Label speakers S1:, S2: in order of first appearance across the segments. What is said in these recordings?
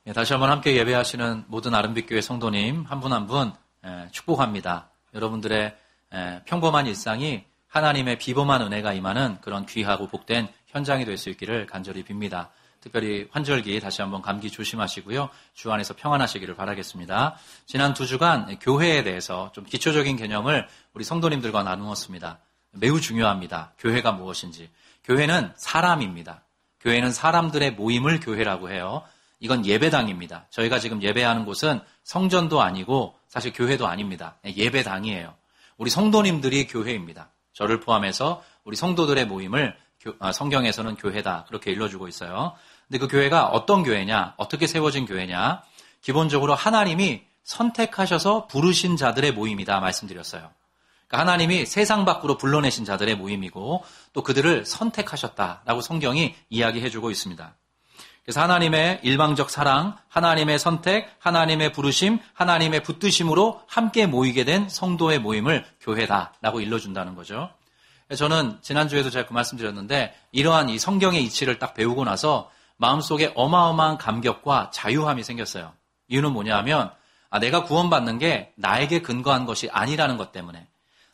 S1: 다시 한번 함께 예배하시는 모든 아름빛교회 성도님 한 분 한 분 축복합니다. 여러분들의 평범한 일상이 하나님의 비범한 은혜가 임하는 그런 귀하고 복된 현장이 될 수 있기를 간절히 빕니다. 특별히 환절기 다시 한번 감기 조심하시고요. 주 안에서 평안하시기를 바라겠습니다. 지난 2주간 교회에 대해서 좀 기초적인 개념을 우리 성도님들과 나누었습니다. 매우 중요합니다. 교회가 무엇인지. 교회는 사람입니다. 교회는 사람들의 모임을 교회라고 해요. 이건 예배당입니다. 저희가 지금 예배하는 곳은 성전도 아니고 사실 교회도 아닙니다. 예배당이에요. 우리 성도님들이 교회입니다. 저를 포함해서 우리 성도들의 모임을 성경에서는 교회다 그렇게 일러주고 있어요. 근데 그 교회가 어떤 교회냐, 어떻게 세워진 교회냐, 기본적으로 하나님이 선택하셔서 부르신 자들의 모임이다 말씀드렸어요. 그러니까 하나님이 세상 밖으로 불러내신 자들의 모임이고 또 그들을 선택하셨다라고 성경이 이야기해주고 있습니다. 그래서 하나님의 일방적 사랑, 하나님의 선택, 하나님의 부르심, 하나님의 붙드심으로 함께 모이게 된 성도의 모임을 교회다라고 일러준다는 거죠. 저는 지난주에도 제가 그 말씀드렸는데 이러한 이 성경의 이치를 딱 배우고 나서 마음속에 어마어마한 감격과 자유함이 생겼어요. 이유는 뭐냐 하면 내가 구원받는 게 나에게 근거한 것이 아니라는 것 때문에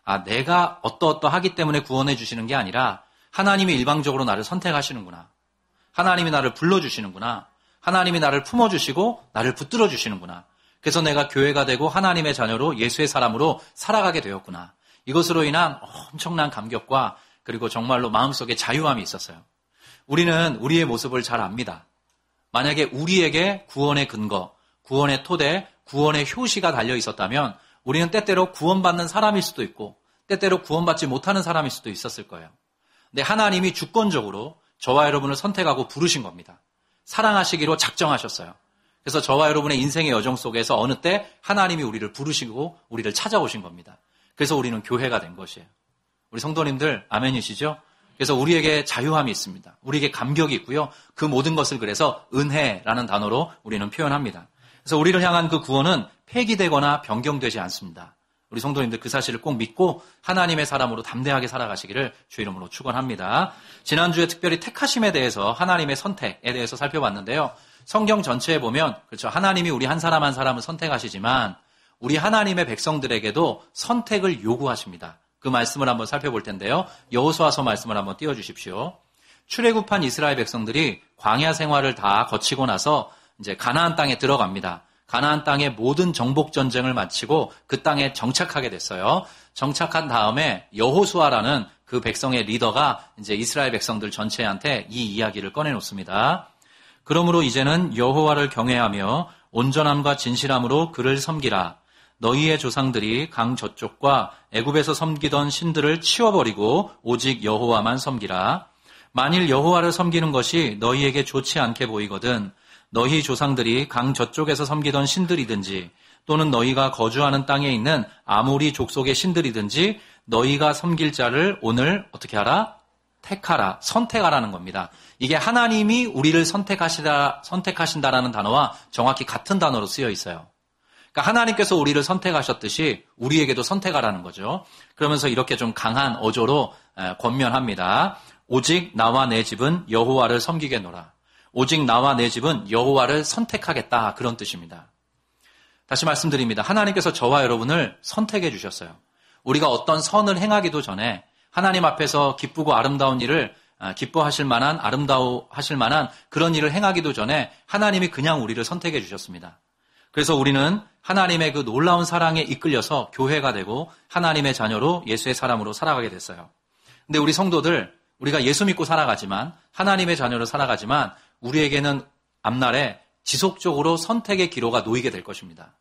S1: 내가 어떠하기 때문에 구원해 주시는 게 아니라 하나님이 일방적으로 나를 선택하시는구나. 하나님이 나를 불러주시는구나. 하나님이 나를 품어주시고 나를 붙들어 주시는구나. 그래서 내가 교회가 되고 하나님의 자녀로 예수의 사람으로 살아가게 되었구나. 이것으로 인한 엄청난 감격과 그리고 정말로 마음속에 자유함이 있었어요. 우리는 우리의 모습을 잘 압니다. 만약에 우리에게 구원의 근거, 구원의 토대, 구원의 효시가 달려 있었다면 우리는 때때로 구원받는 사람일 수도 있고 때때로 구원받지 못하는 사람일 수도 있었을 거예요. 근데 하나님이 주권적으로 저와 여러분을 선택하고 부르신 겁니다. 사랑하시기로 작정하셨어요. 그래서 저와 여러분의 인생의 여정 속에서 어느 때 하나님이 우리를 부르시고 우리를 찾아오신 겁니다. 그래서 우리는 교회가 된 것이에요. 우리 성도님들 아멘이시죠? 그래서 우리에게 자유함이 있습니다. 우리에게 감격이 있고요. 그 모든 것을 그래서 은혜라는 단어로 우리는 표현합니다. 그래서 우리를 향한 그 구원은 폐기되거나 변경되지 않습니다. 우리 성도님들 그 사실을 꼭 믿고 하나님의 사람으로 담대하게 살아가시기를 주 이름으로 축원합니다. 지난주에 특별히 택하심에 대해서 하나님의 선택에 대해서 살펴봤는데요. 성경 전체에 보면 그렇죠. 하나님이 우리 한 사람 한 사람을 선택하시지만 우리 하나님의 백성들에게도 선택을 요구하십니다. 그 말씀을 한번 살펴볼 텐데요. 여호수아서 말씀을 한번 띄워주십시오. 출애굽한 이스라엘 백성들이 광야 생활을 다 거치고 나서 이제 가나안 땅에 들어갑니다. 가나안 땅의 모든 정복 전쟁을 마치고 그 땅에 정착하게 됐어요. 정착한 다음에 여호수아라는 그 백성의 리더가 이제 이스라엘 백성들 전체한테 이 이야기를 꺼내놓습니다. 그러므로 이제는 여호와를 경외하며 온전함과 진실함으로 그를 섬기라. 너희의 조상들이 강 저쪽과 애굽에서 섬기던 신들을 치워버리고 오직 여호와만 섬기라. 만일 여호와를 섬기는 것이 너희에게 좋지 않게 보이거든 너희 조상들이 강 저쪽에서 섬기던 신들이든지 또는 너희가 거주하는 땅에 있는 아모리 족속의 신들이든지 너희가 섬길 자를 오늘 어떻게 하라? 택하라, 선택하라는 겁니다. 이게 하나님이 우리를 선택하신다라는 단어와 정확히 같은 단어로 쓰여 있어요. 그러니까 하나님께서 우리를 선택하셨듯이 우리에게도 선택하라는 거죠. 그러면서 이렇게 좀 강한 어조로 권면합니다. 오직 나와 내 집은 여호와를 섬기겠노라. 오직 나와 내 집은 여호와를 선택하겠다. 그런 뜻입니다. 다시 말씀드립니다. 하나님께서 저와 여러분을 선택해 주셨어요. 우리가 어떤 선을 행하기도 전에 하나님 앞에서 기쁘고 아름다운 일을 기뻐하실 만한 아름다워하실 만한 그런 일을 행하기도 전에 하나님이 그냥 우리를 선택해 주셨습니다. 그래서 우리는 하나님의 그 놀라운 사랑에 이끌려서 교회가 되고 하나님의 자녀로 예수의 사람으로 살아가게 됐어요. 근데 우리 성도들 우리가 예수 믿고 살아가지만 하나님의 자녀로 살아가지만 우리에게는 앞날에 지속적으로 선택의 기로가 놓이게 될 것입니다.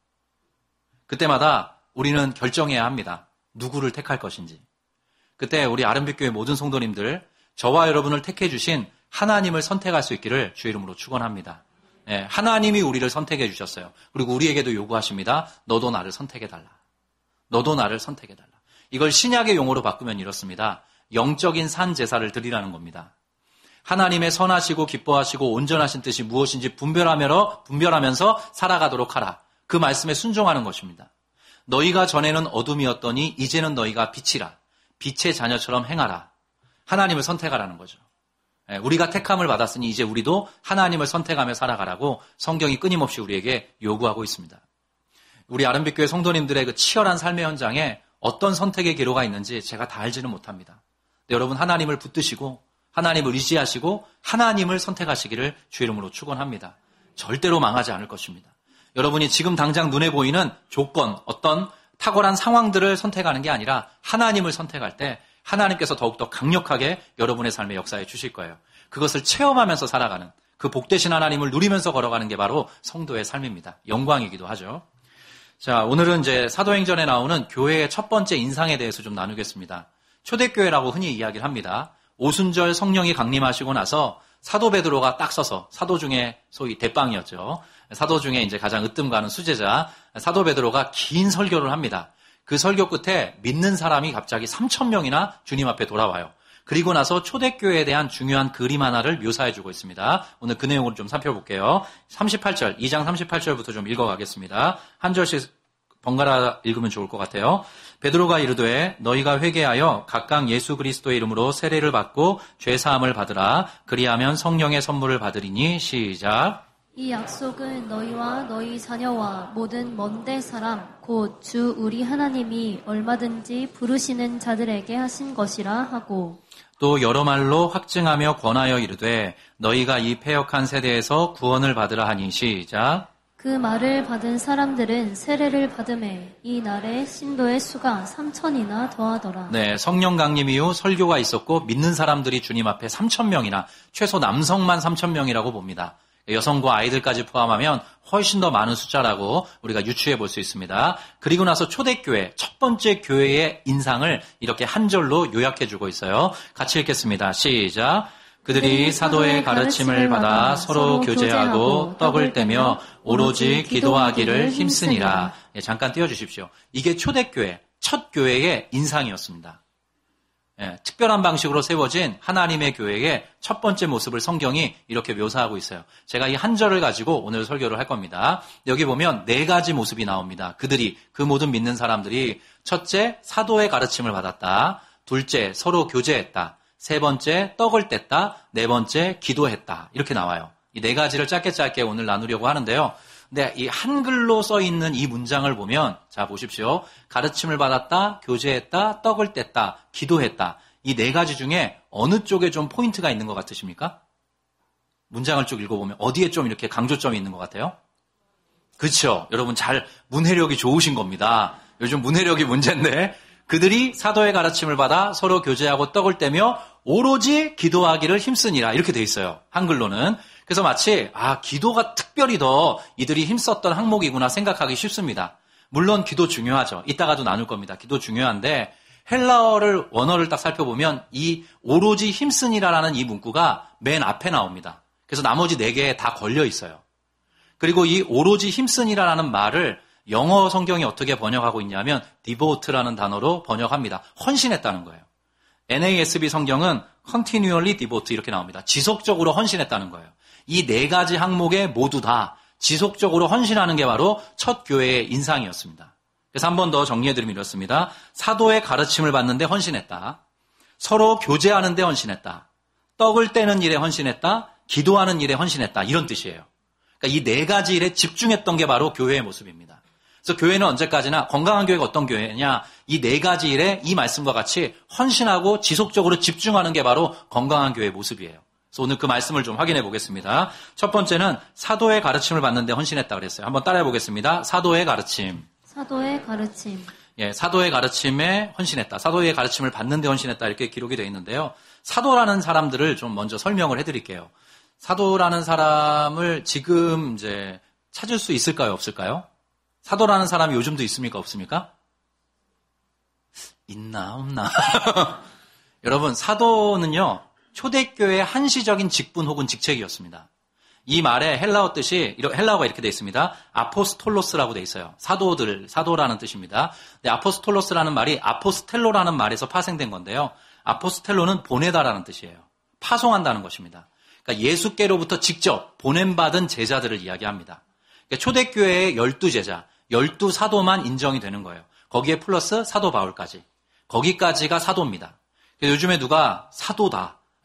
S1: 그때마다 우리는 결정해야 합니다. 누구를 택할 것인지. 그때 우리 아름빛교회 모든 성도님들 저와 여러분을 택해 주신 하나님을 선택할 수 있기를 주 이름으로 축원합니다. 하나님이 우리를 선택해 주셨어요. 그리고 우리에게도 요구하십니다. 너도 나를 선택해달라. 너도 나를 선택해달라. 이걸 신약의 용어로 바꾸면 이렇습니다. 영적인 산 제사를 드리라는 겁니다. 하나님의 선하시고 기뻐하시고 온전하신 뜻이 무엇인지 분별하면서 살아가도록 하라. 그 말씀에 순종하는 것입니다. 너희가 전에는 어둠이었더니 이제는 너희가 빛이라. 빛의 자녀처럼 행하라. 하나님을 선택하라는 거죠. 우리가 택함을 받았으니 이제 우리도 하나님을 선택하며 살아가라고 성경이 끊임없이 우리에게 요구하고 있습니다. 우리 아름빛교회 성도님들의 그 치열한 삶의 현장에 어떤 선택의 기로가 있는지 제가 다 알지는 못합니다. 여러분 하나님을 붙드시고 하나님을 의지하시고 하나님을 선택하시기를 주의 이름으로 축원합니다. 절대로 망하지 않을 것입니다. 여러분이 지금 당장 눈에 보이는 조건, 어떤 탁월한 상황들을 선택하는 게 아니라 하나님을 선택할 때 하나님께서 더욱더 강력하게 여러분의 삶에 역사해 주실 거예요. 그것을 체험하면서 살아가는 그 복되신 하나님을 누리면서 걸어가는 게 바로 성도의 삶입니다. 영광이기도 하죠. 자, 오늘은 이제 사도행전에 나오는 교회의 첫 번째 인상에 대해서 좀 나누겠습니다. 초대교회라고 흔히 이야기를 합니다. 오순절 성령이 강림하시고 나서 사도 베드로가 딱 서서 사도 중에 소위 대빵이었죠. 사도 중에 이제 가장 으뜸 가는 수제자 사도 베드로가 긴 설교를 합니다. 그 설교 끝에 믿는 사람이 갑자기 3,000명이나 주님 앞에 돌아와요. 그리고 나서 초대교회에 대한 중요한 그림 하나를 묘사해 주고 있습니다. 오늘 그 내용을 좀 살펴볼게요. 38절, 2장 38절부터 좀 읽어가겠습니다. 한 절씩 번갈아 읽으면 좋을 것 같아요. 베드로가 이르되 너희가 회개하여 각각 예수 그리스도의 이름으로 세례를 받고 죄사함을 받으라. 그리하면 성령의 선물을 받으리니. 시작.
S2: 이 약속은 너희와 너희 자녀와 모든 먼데 사람 곧 주 우리 하나님이 얼마든지 부르시는 자들에게 하신 것이라 하고
S1: 또 여러 말로 확증하며 권하여 이르되 너희가 이 패역한 세대에서 구원을 받으라 하니. 시작.
S2: 그 말을 받은 사람들은 세례를 받음에 이 날에 신도의 수가 3,000이나 더하더라.
S1: 네, 성령 강림 이후 설교가 있었고 믿는 사람들이 주님 앞에 3,000명이나 최소 남성만 3,000명이라고 봅니다. 여성과 아이들까지 포함하면 훨씬 더 많은 숫자라고 우리가 유추해 볼 수 있습니다. 그리고 나서 초대교회, 첫 번째 교회의 인상을 이렇게 한 절로 요약해 주고 있어요. 같이 읽겠습니다. 시작. 그들이 사도의 가르침을 받아 서로 교제하고 떡을 떼며 오로지 기도하기를 힘쓰니라. 예, 잠깐 띄워주십시오. 이게 초대교회, 첫 교회의 인상이었습니다. 예, 특별한 방식으로 세워진 하나님의 교회의 첫 번째 모습을 성경이 이렇게 묘사하고 있어요. 제가 이 한 절을 가지고 오늘 설교를 할 겁니다. 여기 보면 네 가지 모습이 나옵니다. 그들이, 그 모든 믿는 사람들이 첫째, 사도의 가르침을 받았다. 둘째, 서로 교제했다. 세 번째, 떡을 뗐다. 네 번째, 기도했다. 이렇게 나와요. 이 네 가지를 짧게 오늘 나누려고 하는데요. 근데 이 한글로 써 있는 이 문장을 보면, 자, 보십시오. 가르침을 받았다, 교제했다, 떡을 뗐다, 기도했다. 이 네 가지 중에 어느 쪽에 좀 포인트가 있는 것 같으십니까? 문장을 쭉 읽어보면 어디에 좀 이렇게 강조점이 있는 것 같아요? 그렇죠. 여러분 문해력이 좋으신 겁니다. 요즘 문해력이 문제인데, 그들이 사도의 가르침을 받아 서로 교제하고 떡을 떼며 오로지 기도하기를 힘쓰니라. 이렇게 돼 있어요. 한글로는. 그래서 마치 기도가 특별히 더 이들이 힘썼던 항목이구나 생각하기 쉽습니다. 물론 기도 중요하죠. 이따가도 나눌 겁니다. 기도 중요한데 헬라어를 원어를 딱 살펴보면 이 오로지 힘쓰니라라는 이 문구가 맨 앞에 나옵니다. 그래서 나머지 네 개에 다 걸려 있어요. 그리고 이 오로지 힘쓰니라라는 말을 영어 성경이 어떻게 번역하고 있냐면 devote라는 단어로 번역합니다. 헌신했다는 거예요. NASB 성경은 continually devote 이렇게 나옵니다. 지속적으로 헌신했다는 거예요. 이 네 가지 항목에 모두 다 지속적으로 헌신하는 게 바로 첫 교회의 인상이었습니다. 그래서 한 번 더 정리해드리면 이렇습니다. 사도의 가르침을 받는데 헌신했다. 서로 교제하는 데 헌신했다. 떡을 떼는 일에 헌신했다. 기도하는 일에 헌신했다. 이런 뜻이에요. 그러니까 이 네 가지 일에 집중했던 게 바로 교회의 모습입니다. 그래서 교회는 언제까지나, 건강한 교회가 어떤 교회냐, 이 네 가지 일에 이 말씀과 같이 헌신하고 지속적으로 집중하는 게 바로 건강한 교회의 모습이에요. 그래서 오늘 그 말씀을 좀 확인해 보겠습니다. 첫 번째는 사도의 가르침을 받는데 헌신했다 그랬어요. 한번 따라해 보겠습니다. 사도의 가르침.
S2: 사도의 가르침.
S1: 예, 사도의 가르침에 헌신했다. 사도의 가르침을 받는데 헌신했다. 이렇게 기록이 되어 있는데요. 사도라는 사람들을 좀 먼저 설명을 해드릴게요. 사도라는 사람을 지금 이제 찾을 수 있을까요? 없을까요? 사도라는 사람이 요즘도 있습니까? 없습니까? 있나 없나? 여러분, 사도는요, 초대교회의 한시적인 직분 혹은 직책이었습니다. 이 말의 헬라어 뜻이, 헬라어가 이렇게 되어 있습니다. 아포스톨로스라고 되어 있어요. 사도라는 뜻입니다. 근데 아포스톨로스라는 말이 아포스텔로라는 말에서 파생된 건데요. 아포스텔로는 보내다라는 뜻이에요. 파송한다는 것입니다. 그러니까 예수께로부터 직접 보냄받은 제자들을 이야기합니다. 그러니까 초대교회의 12제자, 12사도만 인정이 되는 거예요. 거기에 플러스 사도 바울까지. 거기까지가 사도입니다. 요즘에 누가 사도다라고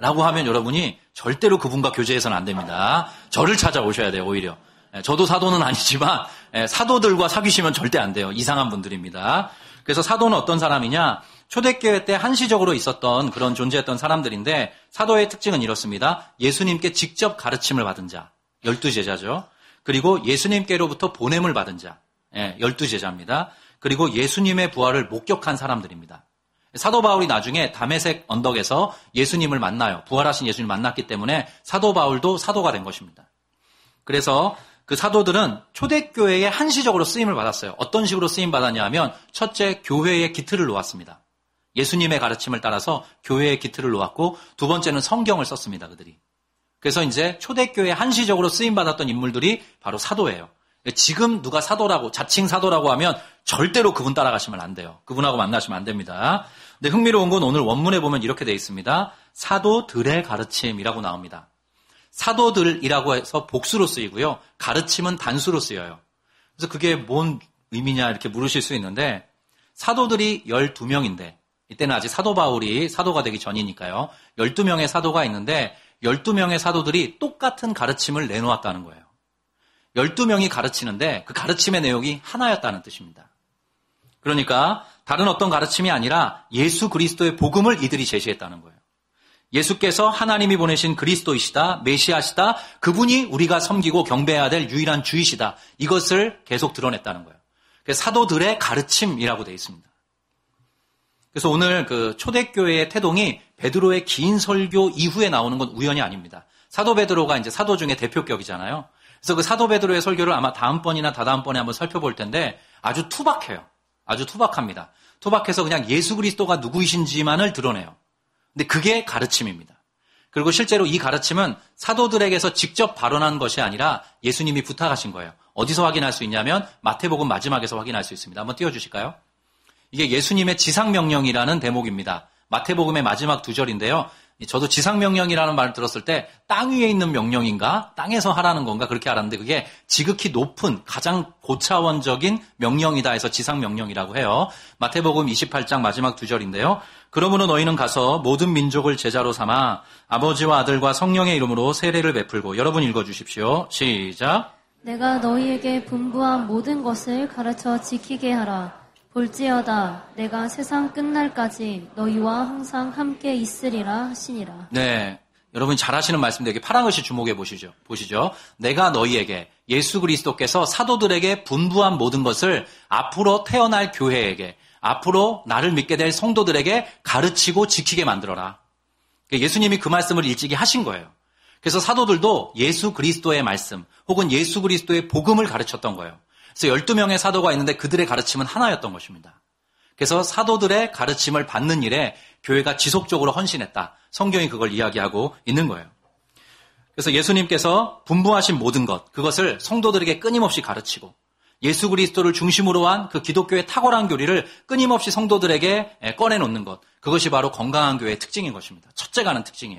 S1: 라고 하면 여러분이 절대로 그분과 교제해서는 안 됩니다. 저를 찾아오셔야 돼요, 오히려. 저도 사도는 아니지만 사도들과 사귀시면 절대 안 돼요. 이상한 분들입니다. 그래서 사도는 어떤 사람이냐? 초대교회 때 한시적으로 있었던 그런 존재였던 사람들인데 사도의 특징은 이렇습니다. 예수님께 직접 가르침을 받은 자, 12제자죠. 그리고 예수님께로부터 보냄을 받은 자, 12제자입니다. 그리고 예수님의 부활을 목격한 사람들입니다. 사도 바울이 나중에 다메섹 언덕에서 예수님을 만나요. 부활하신 예수님을 만났기 때문에 사도 바울도 사도가 된 것입니다. 그래서 그 사도들은 초대교회에 한시적으로 쓰임을 받았어요. 어떤 식으로 쓰임 받았냐 하면 첫째, 교회의 기틀을 놓았습니다. 예수님의 가르침을 따라서 교회의 기틀을 놓았고 두 번째는 성경을 썼습니다. 그들이. 그래서 이제 초대교회에 한시적으로 쓰임 받았던 인물들이 바로 사도예요. 지금 누가 사도라고 자칭 사도라고 하면 절대로 그분 따라가시면 안 돼요. 그분하고 만나시면 안 됩니다. 근데 흥미로운 건 오늘 원문에 보면 이렇게 되어 있습니다. 사도들의 가르침이라고 나옵니다. 사도들이라고 해서 복수로 쓰이고요. 가르침은 단수로 쓰여요. 그래서 그게 뭔 의미냐 이렇게 물으실 수 있는데 사도들이 12명인데 이때는 아직 사도 바울이 사도가 되기 전이니까요. 12명의 사도가 있는데 12명의 사도들이 똑같은 가르침을 내놓았다는 거예요. 12명이 가르치는데 그 가르침의 내용이 하나였다는 뜻입니다. 그러니까 다른 어떤 가르침이 아니라 예수 그리스도의 복음을 이들이 제시했다는 거예요. 예수께서 하나님이 보내신 그리스도이시다, 메시아시다, 그분이 우리가 섬기고 경배해야 될 유일한 주이시다. 이것을 계속 드러냈다는 거예요. 그래서 사도들의 가르침이라고 되어 있습니다. 그래서 오늘 그 초대교회의 태동이 베드로의 긴 설교 이후에 나오는 건 우연이 아닙니다. 사도 베드로가 이제 사도 중에 대표격이잖아요. 그래서 그 사도 베드로의 설교를 아마 다음번이나 다다음번에 한번 살펴볼 텐데 아주 투박해요. 아주 투박합니다. 투박해서 그냥 예수 그리스도가 누구이신지만을 드러내요. 근데 그게 가르침입니다. 그리고 실제로 이 가르침은 사도들에게서 직접 발언한 것이 아니라 예수님이 부탁하신 거예요. 어디서 확인할 수 있냐면 마태복음 마지막에서 확인할 수 있습니다. 한번 띄워주실까요? 이게 예수님의 지상명령이라는 대목입니다. 마태복음의 마지막 2절인데요. 저도 지상명령이라는 말을 들었을 때 땅 위에 있는 명령인가? 땅에서 하라는 건가? 그렇게 알았는데 그게 지극히 높은 가장 고차원적인 명령이다 해서 지상명령이라고 해요. 마태복음 28장 마지막 2절인데요. 그러므로 너희는 가서 모든 민족을 제자로 삼아 아버지와 아들과 성령의 이름으로 세례를 베풀고 여러분 읽어주십시오. 시작.
S2: 내가 너희에게 분부한 모든 것을 가르쳐 지키게 하라. 볼지어다 내가 세상 끝날까지 너희와 항상 함께 있으리라 하시니라.
S1: 네, 여러분 잘 하시는 말씀인데 여기 파란 글씨 주목해 보시죠. 내가 너희에게 예수 그리스도께서 사도들에게 분부한 모든 것을 앞으로 태어날 교회에게 앞으로 나를 믿게 될 성도들에게 가르치고 지키게 만들어라. 예수님이 그 말씀을 일찍이 하신 거예요. 그래서 사도들도 예수 그리스도의 말씀 혹은 예수 그리스도의 복음을 가르쳤던 거예요. 그래서 12명의 사도가 있는데 그들의 가르침은 하나였던 것입니다. 그래서 사도들의 가르침을 받는 일에 교회가 지속적으로 헌신했다. 성경이 그걸 이야기하고 있는 거예요. 그래서 예수님께서 분부하신 모든 것, 그것을 성도들에게 끊임없이 가르치고 예수 그리스도를 중심으로 한 그 기독교의 탁월한 교리를 끊임없이 성도들에게 꺼내놓는 것, 그것이 바로 건강한 교회의 특징인 것입니다. 첫째가 하는 특징이에요.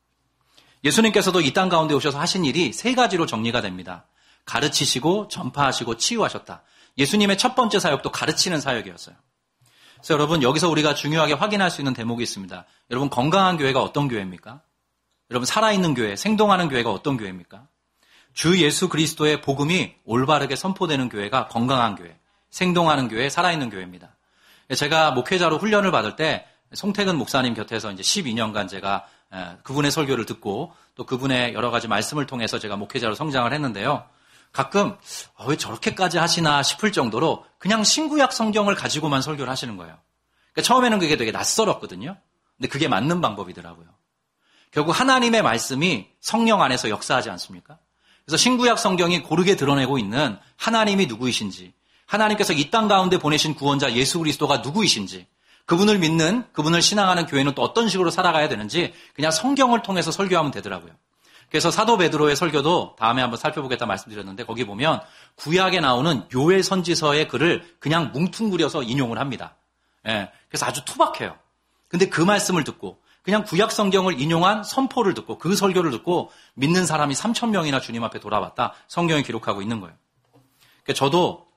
S1: 예수님께서도 이 땅 가운데 오셔서 하신 일이 3가지로 정리가 됩니다. 가르치시고 전파하시고 치유하셨다. 예수님의 첫 번째 사역도 가르치는 사역이었어요. 그래서 여러분 여기서 우리가 중요하게 확인할 수 있는 대목이 있습니다. 여러분 건강한 교회가 어떤 교회입니까? 여러분 살아있는 교회, 생동하는 교회가 어떤 교회입니까? 주 예수 그리스도의 복음이 올바르게 선포되는 교회가 건강한 교회, 생동하는 교회, 살아있는 교회입니다. 제가 목회자로 훈련을 받을 때 송태근 목사님 곁에서 이제 12년간 제가 그분의 설교를 듣고 또 그분의 여러 가지 말씀을 통해서 제가 목회자로 성장을 했는데요. 가끔 왜 저렇게까지 하시나 싶을 정도로 그냥 신구약 성경을 가지고만 설교를 하시는 거예요. 그러니까 처음에는 그게 되게 낯설었거든요. 근데 그게 맞는 방법이더라고요. 결국 하나님의 말씀이 성령 안에서 역사하지 않습니까? 그래서 신구약 성경이 고르게 드러내고 있는 하나님이 누구이신지, 하나님께서 이 땅 가운데 보내신 구원자 예수 그리스도가 누구이신지, 그분을 믿는, 그분을 신앙하는 교회는 또 어떤 식으로 살아가야 되는지 그냥 성경을 통해서 설교하면 되더라고요. 그래서 사도 베드로의 설교도 다음에 한번 살펴보겠다 말씀드렸는데 거기 보면 구약에 나오는 요엘 선지서의 글을 그냥 뭉뚱그려서 인용을 합니다. 그래서 아주 투박해요. 근데 그 말씀을 듣고 그냥 구약 성경을 인용한 선포를 듣고 그 설교를 듣고 믿는 사람이 3,000명이나 주님 앞에 돌아왔다. 성경이 기록하고 있는 거예요. 그러니까 저도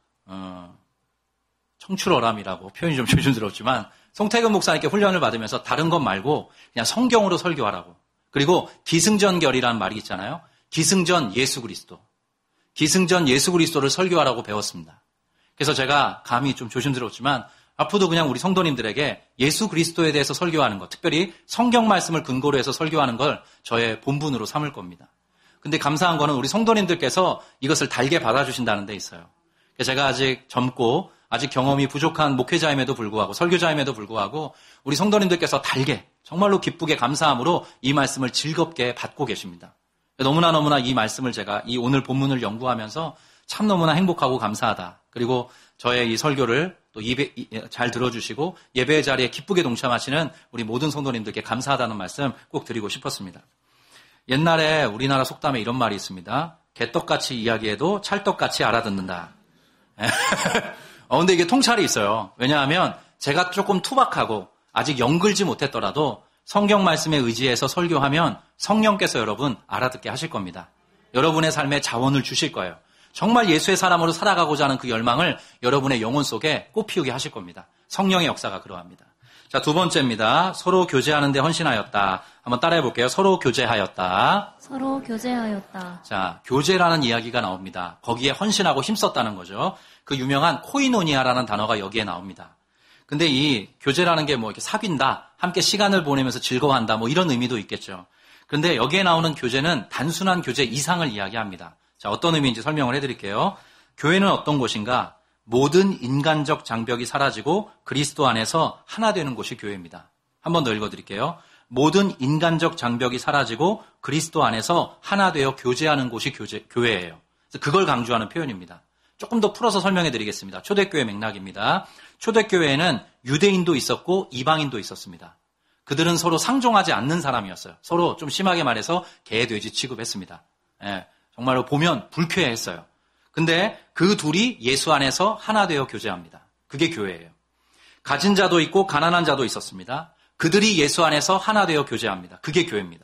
S1: 청출어람이라고 표현이 좀 조심스럽지만 송태근 목사님께 훈련을 받으면서 다른 것 말고 그냥 성경으로 설교하라고. 그리고 기승전결이라는 말이 있잖아요. 기승전 예수 그리스도. 기승전 예수 그리스도를 설교하라고 배웠습니다. 그래서 제가 감히 좀 조심스럽지만 앞으로도 그냥 우리 성도님들에게 예수 그리스도에 대해서 설교하는 것, 특별히 성경 말씀을 근거로 해서 설교하는 걸 저의 본분으로 삼을 겁니다. 근데 감사한 거는 우리 성도님들께서 이것을 달게 받아주신다는 데 있어요. 제가 아직 젊고 아직 경험이 부족한 목회자임에도 불구하고 설교자임에도 불구하고 우리 성도님들께서 달게 정말로 기쁘게 감사함으로 이 말씀을 즐겁게 받고 계십니다. 너무나 이 말씀을 제가 이 오늘 본문을 연구하면서 참 너무나 행복하고 감사하다. 그리고 저의 이 설교를 또 잘 들어주시고 예배의 자리에 기쁘게 동참하시는 우리 모든 성도님들께 감사하다는 말씀 꼭 드리고 싶었습니다. 옛날에 우리나라 속담에 이런 말이 있습니다. 개떡같이 이야기해도 찰떡같이 알아듣는다. 근데 이게 통찰이 있어요. 왜냐하면 제가 조금 투박하고 아직 영글지 못했더라도 성경 말씀에 의지해서 설교하면 성령께서 여러분 알아듣게 하실 겁니다. 여러분의 삶에 자원을 주실 거예요. 정말 예수의 사람으로 살아가고자 하는 그 열망을 여러분의 영혼 속에 꽃피우게 하실 겁니다. 성령의 역사가 그러합니다. 자, 두 번째입니다. 서로 교제하는 데 헌신하였다. 한번 따라해 볼게요. 서로 교제하였다.
S2: 서로 교제하였다.
S1: 자, 교제라는 이야기가 나옵니다. 거기에 헌신하고 힘썼다는 거죠. 그 유명한 코이노니아라는 단어가 여기에 나옵니다. 근데 이 교제라는 게 뭐 이렇게 사귄다, 함께 시간을 보내면서 즐거워한다, 뭐 이런 의미도 있겠죠. 그런데 여기에 나오는 교제는 단순한 교제 이상을 이야기합니다. 자, 어떤 의미인지 설명을 해드릴게요. 교회는 어떤 곳인가? 모든 인간적 장벽이 사라지고 그리스도 안에서 하나 되는 곳이 교회입니다. 한 번 더 읽어드릴게요. 모든 인간적 장벽이 사라지고 그리스도 안에서 하나 되어 교제하는 곳이 교회예요. 그래서 그걸 강조하는 표현입니다. 조금 더 풀어서 설명해 드리겠습니다. 초대교회 맥락입니다. 초대교회에는 유대인도 있었고 이방인도 있었습니다. 그들은 서로 상종하지 않는 사람이었어요. 서로 좀 심하게 말해서 개, 돼지 취급했습니다. 정말로 보면 불쾌했어요. 근데 그 둘이 예수 안에서 하나 되어 교제합니다. 그게 교회예요. 가진 자도 있고 가난한 자도 있었습니다. 그들이 예수 안에서 하나 되어 교제합니다. 그게 교회입니다.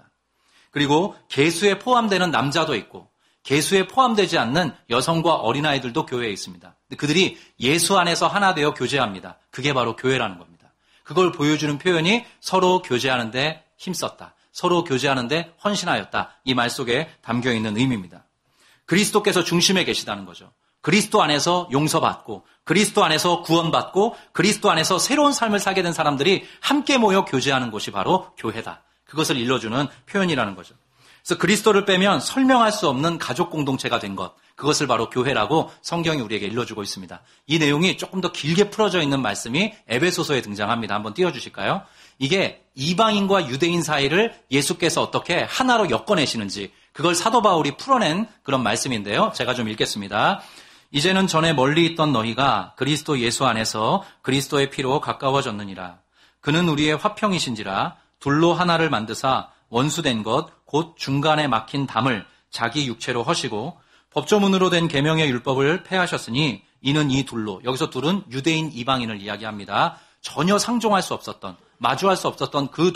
S1: 그리고 계수에 포함되는 남자도 있고 계수에 포함되지 않는 여성과 어린아이들도 교회에 있습니다. 그들이 예수 안에서 하나 되어 교제합니다. 그게 바로 교회라는 겁니다. 그걸 보여주는 표현이 서로 교제하는데 힘썼다. 서로 교제하는데 헌신하였다. 이 말 속에 담겨있는 의미입니다. 그리스도께서 중심에 계시다는 거죠. 그리스도 안에서 용서받고 그리스도 안에서 구원받고 그리스도 안에서 새로운 삶을 살게 된 사람들이 함께 모여 교제하는 곳이 바로 교회다. 그것을 일러주는 표현이라는 거죠. 그래서 그리스도를 빼면 설명할 수 없는 가족 공동체가 된 것, 그것을 바로 교회라고 성경이 우리에게 일러주고 있습니다. 이 내용이 조금 더 길게 풀어져 있는 말씀이 에베소서에 등장합니다. 한번 띄워주실까요? 이게 이방인과 유대인 사이를 예수께서 어떻게 하나로 엮어내시는지 그걸 사도 바울이 풀어낸 그런 말씀인데요. 제가 좀 읽겠습니다. 이제는 전에 멀리 있던 너희가 그리스도 예수 안에서 그리스도의 피로 가까워졌느니라. 그는 우리의 화평이신지라 둘로 하나를 만드사 원수된 것 곧 중간에 막힌 담을 자기 육체로 허시고 법조문으로 된 계명의 율법을 폐하셨으니 이는 이 둘로, 여기서 둘은 유대인 이방인을 이야기합니다. 전혀 상종할 수 없었던, 마주할 수 없었던 그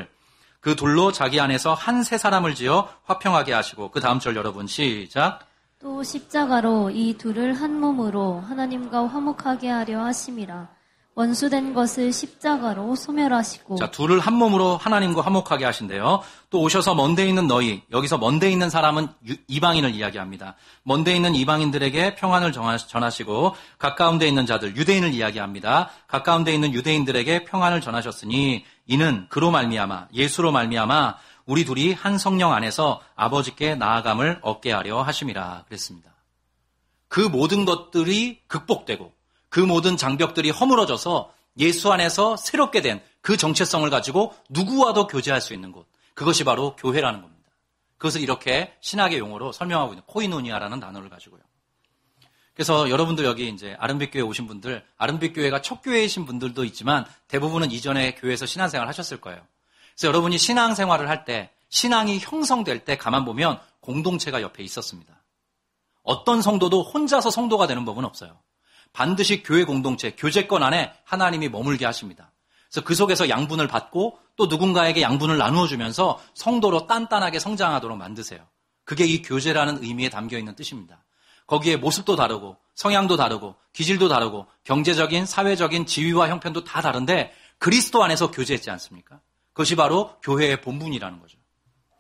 S1: 둘로 자기 안에서 한 세 사람을 지어 화평하게 하시고, 그 다음 절 여러분 시작.
S2: 또 십자가로 이 둘을 한 몸으로 하나님과 화목하게 하려 하심이라. 원수된 것을 십자가로 소멸하시고. 자,
S1: 둘을 한 몸으로 하나님과 화목하게 하신대요. 또 오셔서 먼데 있는 너희, 여기서 먼데 있는 사람은 이방인을 이야기합니다. 먼데 있는 이방인들에게 평안을 전하시고 가까운 데 있는 자들, 유대인을 이야기합니다. 가까운 데 있는 유대인들에게 평안을 전하셨으니 이는 그로 말미암아, 예수로 말미암아 우리 둘이 한 성령 안에서 아버지께 나아감을 얻게 하려 하심이라 그랬습니다. 그 모든 것들이 극복되고 그 모든 장벽들이 허물어져서 예수 안에서 새롭게 된 그 정체성을 가지고 누구와도 교제할 수 있는 곳. 그것이 바로 교회라는 겁니다. 그것을 이렇게 신학의 용어로 설명하고 있는 코이노니아라는 단어를 가지고요. 그래서 여러분들 여기 이제 아름빛교회 오신 분들, 아름빛교회가 첫 교회이신 분들도 있지만 대부분은 이전에 교회에서 신앙생활을 하셨을 거예요. 그래서 여러분이 신앙생활을 할 때, 신앙이 형성될 때 가만 보면 공동체가 옆에 있었습니다. 어떤 성도도 혼자서 성도가 되는 법은 없어요. 반드시 교회 공동체, 교제권 안에 하나님이 머물게 하십니다. 그래서 그 속에서 양분을 받고 또 누군가에게 양분을 나누어 주면서 성도로 단단하게 성장하도록 만드세요. 그게 이 교제라는 의미에 담겨있는 뜻입니다. 거기에 모습도 다르고 성향도 다르고 기질도 다르고 경제적인, 사회적인 지위와 형편도 다 다른데 그리스도 안에서 교제했지 않습니까? 그것이 바로 교회의 본분이라는 거죠.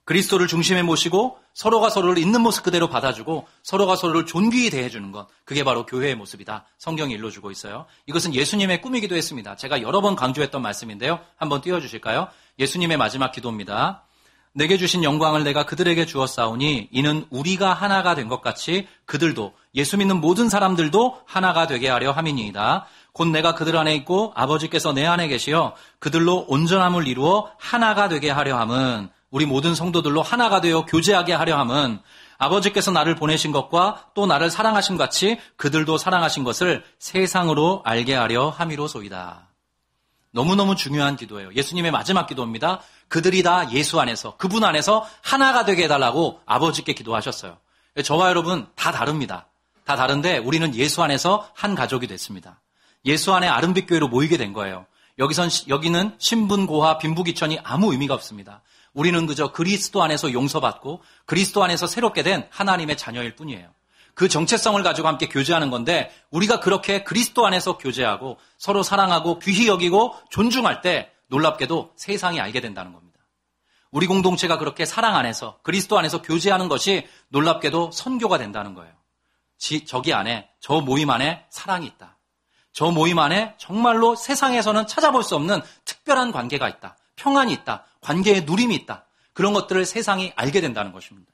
S1: 그리스도를 중심에 모시고 서로가 서로를 있는 모습 그대로 받아주고 서로가 서로를 존귀히 대해주는 것, 그게 바로 교회의 모습이다. 성경이 일러주고 있어요. 이것은 예수님의 꿈이기도 했습니다. 제가 여러 번 강조했던 말씀인데요. 한번 띄워주실까요? 예수님의 마지막 기도입니다. 내게 주신 영광을 내가 그들에게 주었사오니 이는 우리가 하나가 된 것 같이 그들도, 예수 믿는 모든 사람들도 하나가 되게 하려 함이니이다. 곧 내가 그들 안에 있고 아버지께서 내 안에 계시어 그들로 온전함을 이루어 하나가 되게 하려 함은, 우리 모든 성도들로 하나가 되어 교제하게 하려 함은 아버지께서 나를 보내신 것과 또 나를 사랑하신 같이 그들도 사랑하신 것을 세상으로 알게 하려 함이로소이다. 너무너무 중요한 기도예요. 예수님의 마지막 기도입니다. 그들이 다 예수 안에서, 그분 안에서 하나가 되게 해달라고 아버지께 기도하셨어요. 저와 여러분 다 다릅니다. 다 다른데 우리는 예수 안에서 한 가족이 됐습니다. 예수 안에 아름빛 교회로 모이게 된 거예요. 여기는 신분, 고하, 빈부귀천이 아무 의미가 없습니다. 우리는 그저 그리스도 안에서 용서받고 그리스도 안에서 새롭게 된 하나님의 자녀일 뿐이에요. 그 정체성을 가지고 함께 교제하는 건데, 우리가 그렇게 그리스도 안에서 교제하고 서로 사랑하고 귀히 여기고 존중할 때 놀랍게도 세상이 알게 된다는 겁니다. 우리 공동체가 그렇게 사랑 안에서 그리스도 안에서 교제하는 것이 놀랍게도 선교가 된다는 거예요. 저기 안에, 저 모임 안에 사랑이 있다. 저 모임 안에 정말로 세상에서는 찾아볼 수 없는 특별한 관계가 있다. 평안이 있다. 관계의 누림이 있다. 그런 것들을 세상이 알게 된다는 것입니다.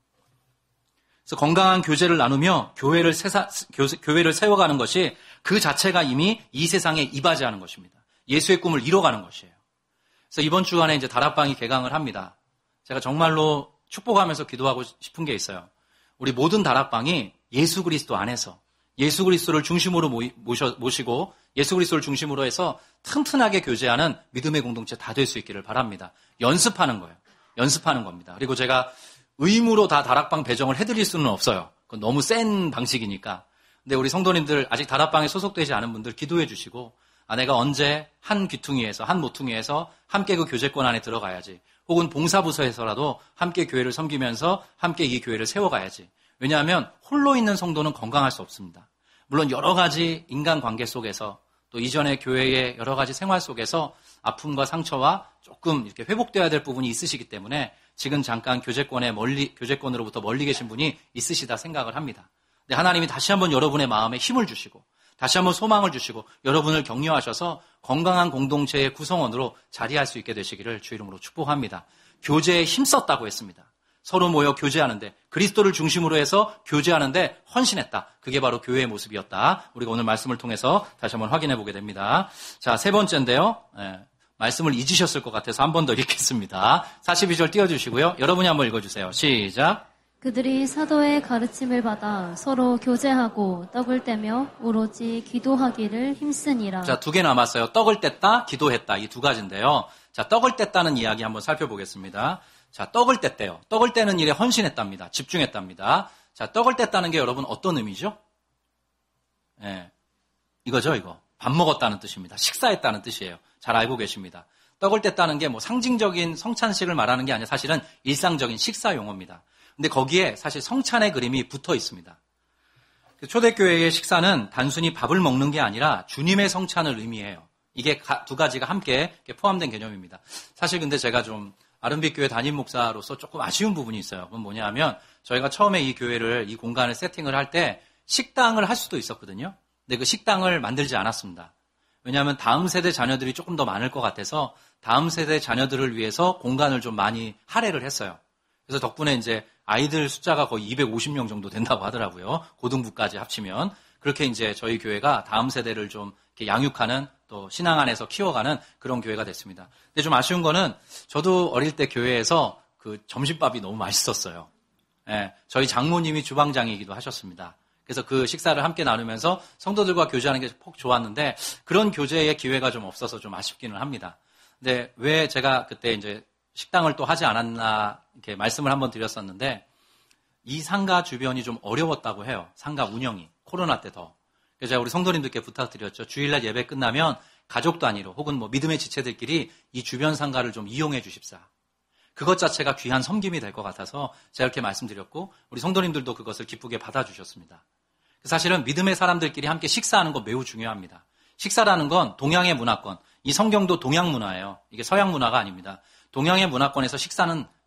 S1: 그래서 건강한 교제를 나누며 교회를 세워가는 것이 그 자체가 이미 이 세상에 이바지하는 것입니다. 예수의 꿈을 이뤄가는 것이에요. 그래서 이번 주간에 이제 다락방이 개강을 합니다. 제가 정말로 축복하면서 기도하고 싶은 게 있어요. 우리 모든 다락방이 예수 그리스도 안에서 예수 그리스도를 중심으로 모시고 예수 그리스도를 중심으로 해서 튼튼하게 교제하는 믿음의 공동체 다 될 수 있기를 바랍니다. 연습하는 거예요. 연습하는 겁니다. 그리고 제가 의무로 다 다락방 배정을 해드릴 수는 없어요. 그건 너무 센 방식이니까. 근데 우리 성도님들 아직 다락방에 소속되지 않은 분들 기도해 주시고, 내가 언제 한 귀퉁이에서, 한 모퉁이에서 함께 그 교제권 안에 들어가야지. 혹은 봉사부서에서라도 함께 교회를 섬기면서 함께 이 교회를 세워가야지. 왜냐하면 홀로 있는 성도는 건강할 수 없습니다. 물론 여러 가지 인간관계 속에서 또 이전의 교회의 여러 가지 생활 속에서 아픔과 상처와 조금 이렇게 회복되어야 될 부분이 있으시기 때문에 지금 잠깐 교제권으로부터 멀리 계신 분이 있으시다 생각을 합니다. 근데 하나님이 다시 한번 여러분의 마음에 힘을 주시고 다시 한번 소망을 주시고 여러분을 격려하셔서 건강한 공동체의 구성원으로 자리할 수 있게 되시기를 주 이름으로 축복합니다. 교제에 힘썼다고 했습니다. 서로 모여 교제하는데, 그리스도를 중심으로 해서 교제하는데 헌신했다. 그게 바로 교회의 모습이었다. 우리가 오늘 말씀을 통해서 다시 한번 확인해 보게 됩니다. 자, 세 번째인데요. 말씀을 잊으셨을 것 같아서 한 번 더 읽겠습니다. 42절 띄워주시고요. 여러분이 한번 읽어주세요. 시작.
S2: 그들이 사도의 가르침을 받아 서로 교제하고 떡을 떼며 오로지 기도하기를 힘쓰니라.
S1: 자, 2개 남았어요. 떡을 뗐다, 기도했다. 이 두 가지인데요. 자, 떡을 뗐다는 이야기 한번 살펴보겠습니다. 자, 떡을 뗐대요. 떡을 떼는 일에 헌신했답니다. 집중했답니다. 자, 떡을 뗐다는 게 여러분 어떤 의미죠? 이거죠, 이거. 밥 먹었다는 뜻입니다. 식사했다는 뜻이에요. 잘 알고 계십니다. 떡을 뗐다는 게 뭐 상징적인 성찬식을 말하는 게 아니라 사실은 일상적인 식사 용어입니다. 근데 거기에 사실 성찬의 그림이 붙어 있습니다. 초대교회의 식사는 단순히 밥을 먹는 게 아니라 주님의 성찬을 의미해요. 이게 두 가지가 함께 포함된 개념입니다. 사실 근데 제가 좀 아름빛 교회 담임 목사로서 조금 아쉬운 부분이 있어요. 그건 뭐냐 하면 저희가 처음에 이 공간을 세팅을 할 때 식당을 할 수도 있었거든요. 근데 그 식당을 만들지 않았습니다. 왜냐하면 다음 세대 자녀들이 조금 더 많을 것 같아서 다음 세대 자녀들을 위해서 공간을 좀 많이 할애를 했어요. 그래서 덕분에 이제 아이들 숫자가 거의 250명 정도 된다고 하더라고요. 고등부까지 합치면. 그렇게 이제 저희 교회가 다음 세대를 좀 이렇게 양육하는 또 신앙 안에서 키워가는 그런 교회가 됐습니다. 근데 좀 아쉬운 거는 저도 어릴 때 교회에서 그 점심밥이 너무 맛있었어요. 저희 장모님이 주방장이기도 하셨습니다. 그래서 그 식사를 함께 나누면서 성도들과 교제하는 게 퍽 좋았는데 그런 교제의 기회가 좀 없어서 좀 아쉽기는 합니다. 근데 왜 제가 그때 이제 식당을 또 하지 않았나 이렇게 말씀을 한번 드렸었는데 이 상가 주변이 좀 어려웠다고 해요. 상가 운영이. 코로나 때 더. 그래서 제가 우리 성도님들께 부탁드렸죠. 주일날 예배 끝나면 가족 단위로 혹은 뭐 믿음의 지체들끼리 이 주변 상가를 좀 이용해 주십사. 그것 자체가 귀한 섬김이 될 것 같아서 제가 이렇게 말씀드렸고 우리 성도님들도 그것을 기쁘게 받아주셨습니다. 사실은 믿음의 사람들끼리 함께 식사하는 거 매우 중요합니다. 식사라는 건 동양의 문화권, 이 성경도 동양 문화예요. 이게 서양 문화가 아닙니다. 동양의 문화권에서 식사는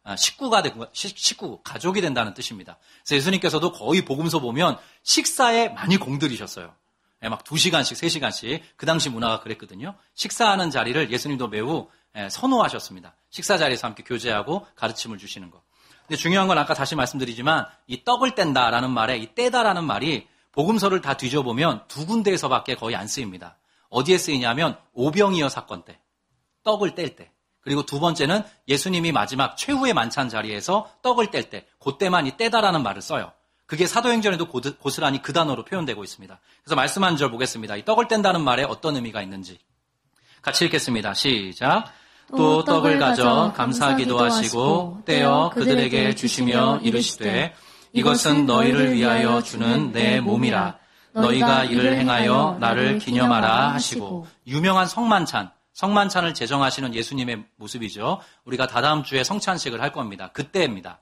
S1: 식구, 가족이 된다는 뜻입니다. 그래서 예수님께서도 거의 복음서 보면 식사에 많이 공들이셨어요. 막 2시간씩, 3시간씩. 그 당시 문화가 그랬거든요. 식사하는 자리를 예수님도 매우 선호하셨습니다. 식사 자리에서 함께 교제하고 가르침을 주시는 것. 근데 중요한 건 아까 다시 말씀드리지만 이 떡을 뗀다라는 말에 이 떼다라는 말이 복음서를 다 뒤져보면 2군데에서밖에 거의 안 쓰입니다. 어디에 쓰이냐면 오병이어 사건 때, 떡을 뗄 때. 그리고 2번째는 예수님이 마지막 최후의 만찬 자리에서 떡을 뗄 때, 그때만 이 떼다라는 말을 써요. 그게 사도행전에도 고스란히 그 단어로 표현되고 있습니다. 그래서 말씀 한 절 보겠습니다. 이 떡을 뗀다는 말에 어떤 의미가 있는지. 같이 읽겠습니다. 시작. 또 떡을 가져 감사기도 하시고 떼어 그들에게 주시며 이르시되 이것은 너희를 위하여 주는 내 몸이라. 너희가 이를 행하여 나를 기념하라 하시고. 유명한 성만찬을 제정하시는 예수님의 모습이죠. 우리가 다다음 주에 성찬식을 할 겁니다. 그때입니다.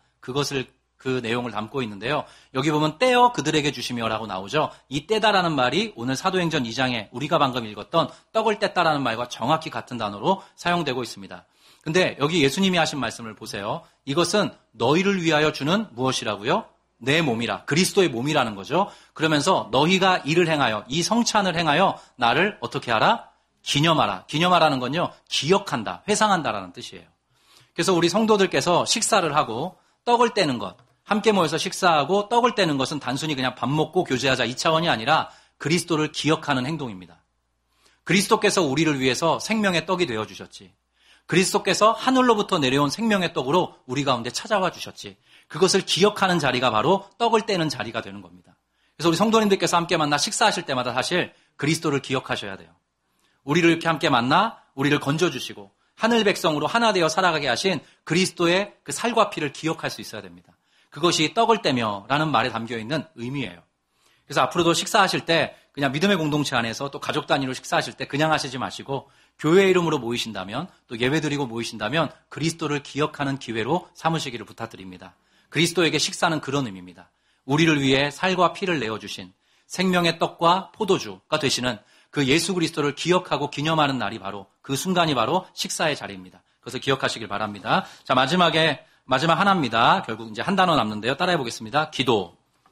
S1: 그 내용을 담고 있는데요. 여기 보면 떼어 그들에게 주시며라고 나오죠. 이 떼다라는 말이 오늘 사도행전 2장에 우리가 방금 읽었던 떡을 뗐다라는 말과 정확히 같은 단어로 사용되고 있습니다. 근데 여기 예수님이 하신 말씀을 보세요. 이것은 너희를 위하여 주는 무엇이라고요? 내 몸이라. 그리스도의 몸이라는 거죠. 그러면서 너희가 이를 행하여, 이 성찬을 행하여 나를 어떻게 하라? 기념하라. 기념하라는 건요, 기억한다, 회상한다라는 뜻이에요. 그래서 우리 성도들께서 식사를 하고 떡을 떼는 것, 함께 모여서 식사하고 떡을 떼는 것은 단순히 그냥 밥 먹고 교제하자 이 차원이 아니라 그리스도를 기억하는 행동입니다. 그리스도께서 우리를 위해서 생명의 떡이 되어주셨지. 그리스도께서 하늘로부터 내려온 생명의 떡으로 우리 가운데 찾아와 주셨지. 그것을 기억하는 자리가 바로 떡을 떼는 자리가 되는 겁니다. 그래서 우리 성도님들께서 함께 만나 식사하실 때마다 사실 그리스도를 기억하셔야 돼요. 우리를 이렇게 함께 만나 우리를 건져주시고 하늘 백성으로 하나 되어 살아가게 하신 그리스도의 그 살과 피를 기억할 수 있어야 됩니다. 그것이 떡을 떼며라는 말에 담겨있는 의미예요. 그래서 앞으로도 식사하실 때 그냥 믿음의 공동체 안에서 또 가족 단위로 식사하실 때 그냥 하시지 마시고 교회 이름으로 모이신다면 또 예배드리고 모이신다면 그리스도를 기억하는 기회로 삼으시기를 부탁드립니다. 그리스도에게 식사는 그런 의미입니다. 우리를 위해 살과 피를 내어주신 생명의 떡과 포도주가 되시는 그 예수 그리스도를 기억하고 기념하는 날이 바로 그 순간이 바로 식사의 자리입니다. 그것을 기억하시길 바랍니다. 자, 마지막 하나입니다. 결국 이제 한 단어 남는데요. 따라해 보겠습니다. 기도.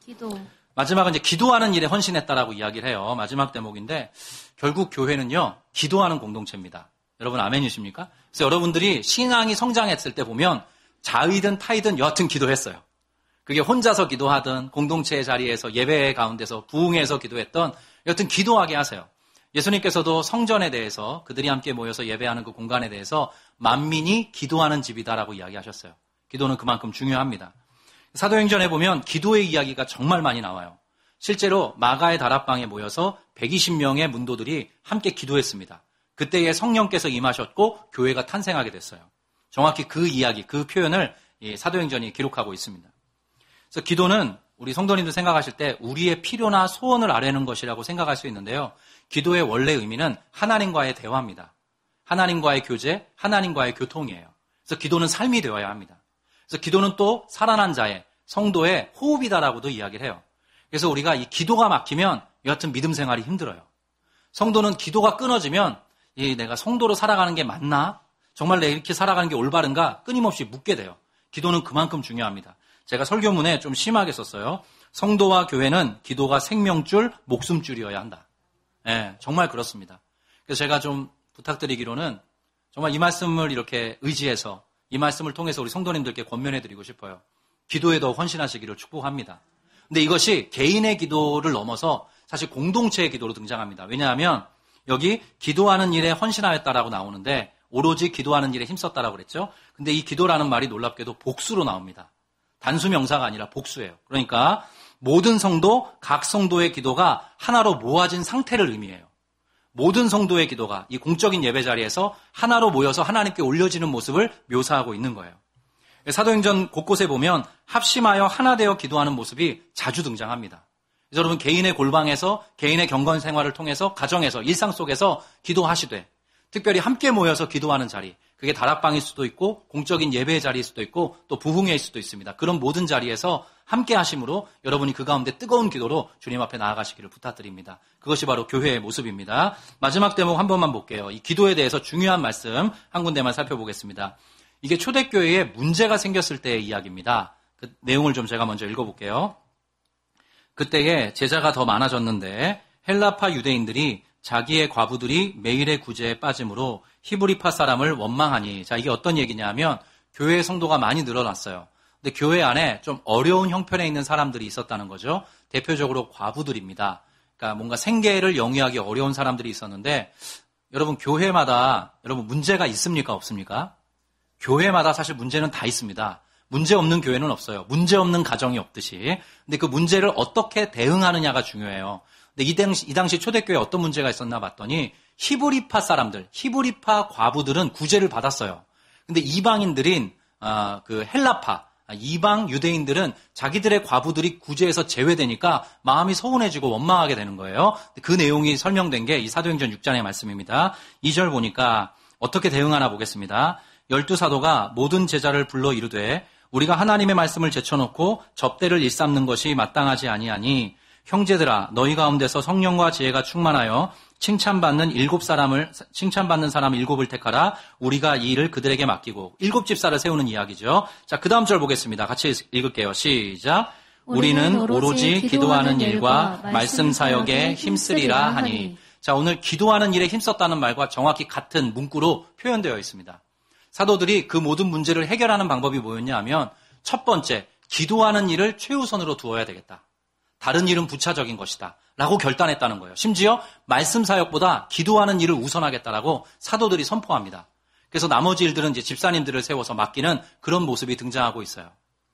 S1: 마지막은 이제 기도하는 일에 헌신했다라고 이야기를 해요. 마지막 대목인데 결국 교회는요, 기도하는 공동체입니다. 여러분 아멘이십니까? 그래서 여러분들이 신앙이 성장했을 때 보면 자의든 타의든 여하튼 기도했어요. 그게 혼자서 기도하든 공동체의 자리에서 예배 가운데서 부흥해서 기도했던 여하튼 기도하게 하세요. 예수님께서도 성전에 대해서 그들이 함께 모여서 예배하는 그 공간에 대해서 만민이 기도하는 집이다라고 이야기하셨어요. 기도는 그만큼 중요합니다. 사도행전에 보면 기도의 이야기가 정말 많이 나와요. 실제로 마가의 다락방에 모여서 120명의 문도들이 함께 기도했습니다. 그때에 성령께서 임하셨고 교회가 탄생하게 됐어요. 정확히 그 이야기, 그 표현을 사도행전이 기록하고 있습니다. 그래서 기도는 우리 성도님들 생각하실 때 우리의 필요나 소원을 아뢰는 것이라고 생각할 수 있는데요. 기도의 원래 의미는 하나님과의 대화입니다. 하나님과의 교제, 하나님과의 교통이에요. 그래서 기도는 삶이 되어야 합니다. 그래서 기도는 또 살아난 자의, 성도의 호흡이다라고도 이야기를 해요. 그래서 우리가 이 기도가 막히면 여하튼 믿음 생활이 힘들어요. 성도는 기도가 끊어지면 내가 성도로 살아가는 게 맞나? 정말 내가 이렇게 살아가는 게 올바른가? 끊임없이 묻게 돼요. 기도는 그만큼 중요합니다. 제가 설교문에 좀 심하게 썼어요. 성도와 교회는 기도가 생명줄, 목숨줄이어야 한다. 네, 정말 그렇습니다. 그래서 제가 좀 부탁드리기로는 정말 이 말씀을 이렇게 의지해서 이 말씀을 통해서 우리 성도님들께 권면해드리고 싶어요. 기도에 더 헌신하시기를 축복합니다. 근데 이것이 개인의 기도를 넘어서 사실 공동체의 기도로 등장합니다. 왜냐하면 여기 기도하는 일에 헌신하였다라고 나오는데 오로지 기도하는 일에 힘썼다라고 그랬죠. 근데 이 기도라는 말이 놀랍게도 복수로 나옵니다. 단수 명사가 아니라 복수예요. 그러니까 모든 성도, 각 성도의 기도가 하나로 모아진 상태를 의미해요. 모든 성도의 기도가 이 공적인 예배 자리에서 하나로 모여서 하나님께 올려지는 모습을 묘사하고 있는 거예요. 사도행전 곳곳에 보면 합심하여 하나 되어 기도하는 모습이 자주 등장합니다. 그래서 여러분 개인의 골방에서 개인의 경건 생활을 통해서 가정에서 일상 속에서 기도하시되 특별히 함께 모여서 기도하는 자리, 그게 다락방일 수도 있고 공적인 예배의 자리일 수도 있고 또 부흥회일 수도 있습니다. 그런 모든 자리에서 함께 하심으로 여러분이 그 가운데 뜨거운 기도로 주님 앞에 나아가시기를 부탁드립니다. 그것이 바로 교회의 모습입니다. 마지막 대목 한 번만 볼게요. 이 기도에 대해서 중요한 말씀 한 군데만 살펴보겠습니다. 이게 초대교회에 문제가 생겼을 때의 이야기입니다. 그 내용을 좀 제가 먼저 읽어볼게요. 그때에 제자가 더 많아졌는데 헬라파 유대인들이 자기의 과부들이 매일의 구제에 빠짐으로 히브리파 사람을 원망하니, 자, 이게 어떤 얘기냐면 교회 성도가 많이 늘어났어요. 근데 교회 안에 좀 어려운 형편에 있는 사람들이 있었다는 거죠. 대표적으로 과부들입니다. 그러니까 뭔가 생계를 영위하기 어려운 사람들이 있었는데, 여러분 교회마다 여러분 문제가 있습니까? 없습니까? 교회마다 사실 문제는 다 있습니다. 문제 없는 교회는 없어요. 문제 없는 가정이 없듯이. 근데 그 문제를 어떻게 대응하느냐가 중요해요. 근데 이 당시 초대교회에 어떤 문제가 있었나 봤더니 히브리파 사람들, 히브리파 과부들은 구제를 받았어요. 근데 이방인들인 그 헬라파, 이방 유대인들은 자기들의 과부들이 구제에서 제외되니까 마음이 서운해지고 원망하게 되는 거예요. 그 내용이 설명된 게 이 사도행전 6장의 말씀입니다. 2절 보니까 어떻게 대응하나 보겠습니다. 12사도가 모든 제자를 불러 이르되 우리가 하나님의 말씀을 제쳐놓고 접대를 일삼는 것이 마땅하지 아니하니 형제들아 너희 가운데서 성령과 지혜가 충만하여 칭찬받는 사람 7을 택하라. 우리가 이 일을 그들에게 맡기고 7 집사를 세우는 이야기죠. 자, 그 다음 절 보겠습니다. 같이 읽을게요. 시작. 우리는 오로지 기도하는 일과 말씀 사역에 힘쓰리라 하니. 자, 오늘 기도하는 일에 힘썼다는 말과 정확히 같은 문구로 표현되어 있습니다. 사도들이 그 모든 문제를 해결하는 방법이 뭐였냐 하면 첫 번째, 기도하는 일을 최우선으로 두어야 되겠다. 다른 일은 부차적인 것이다. 라고 결단했다는 거예요. 심지어 말씀 사역보다 기도하는 일을 우선하겠다라고 사도들이 선포합니다. 그래서 나머지 일들은 이제 집사님들을 세워서 맡기는 그런 모습이 등장하고 있어요.